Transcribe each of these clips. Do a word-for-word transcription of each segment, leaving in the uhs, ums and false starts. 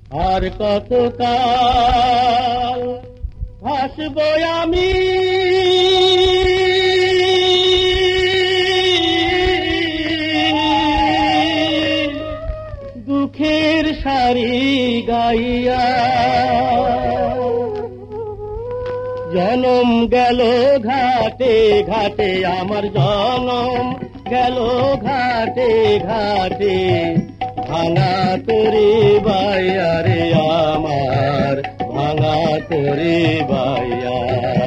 আর কতকাল ভাসবো আমি দুঃখের সারি গাইয়া। জনম গেল ঘাটে ঘাটে আমার জনম গেল ঘাটে ঘাটে ভাঙা তোরে বাইয়া রে আমার ভাঙা তোরে বাইয়া।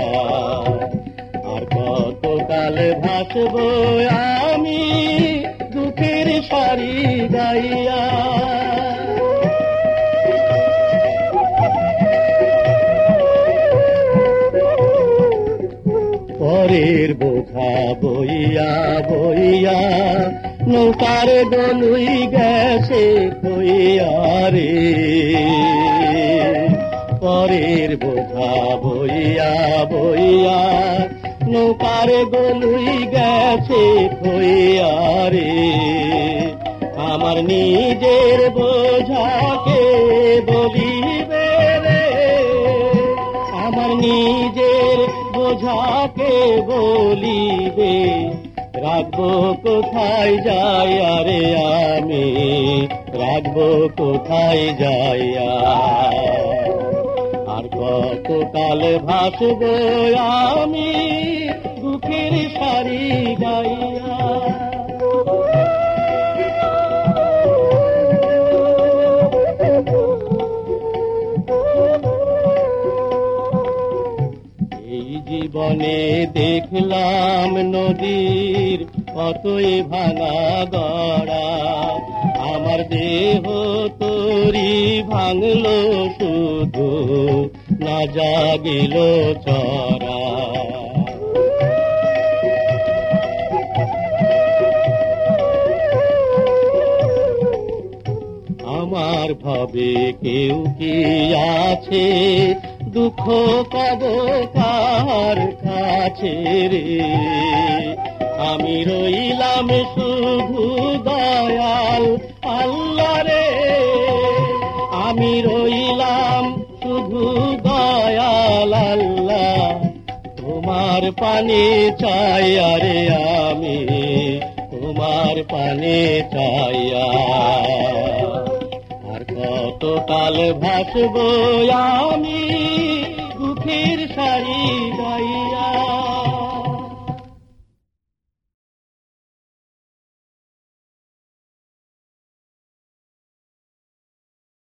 আর কতকাল ভাসবো আমি দুঃখের সারি গাইয়া। পরের বোঝা বইয়া বইয়া নৌকার দলুই গেছে কইয়া রে। পরের বোঝা বইয়া বইয়া নৌকার দলুই গেছে কইয়া রে। আমার নিজের বোঝাকে বলিবে রে, আমার নিজের বোঝাকে বলিবে। রাখবো কোথায় যাইয়া রে আমি, রাখবো কোথায় যাইয়া। আর কতকাল ভাসবো আমি দুঃখের সারি গাইয়া। জীবনে দেখলাম নদীর কতই ভাঙা গড়া। আমার দেহ তোরি ভাঙলো শুধু না জাগিল চরা। আমার ভাবে কেউ কি আছে দুঃখ কব কার কাছে রে। আমি রইলাম শুধু দয়াল আল্লাহ রে, আমি রইলাম শুধু দয়াল আল্লাহ। তোমার পানে চাইয়া রে আমি, তোমার পানে চাইয়া। আর কতকাল ভাসবো আমি দুঃখের সারি গাইয়া।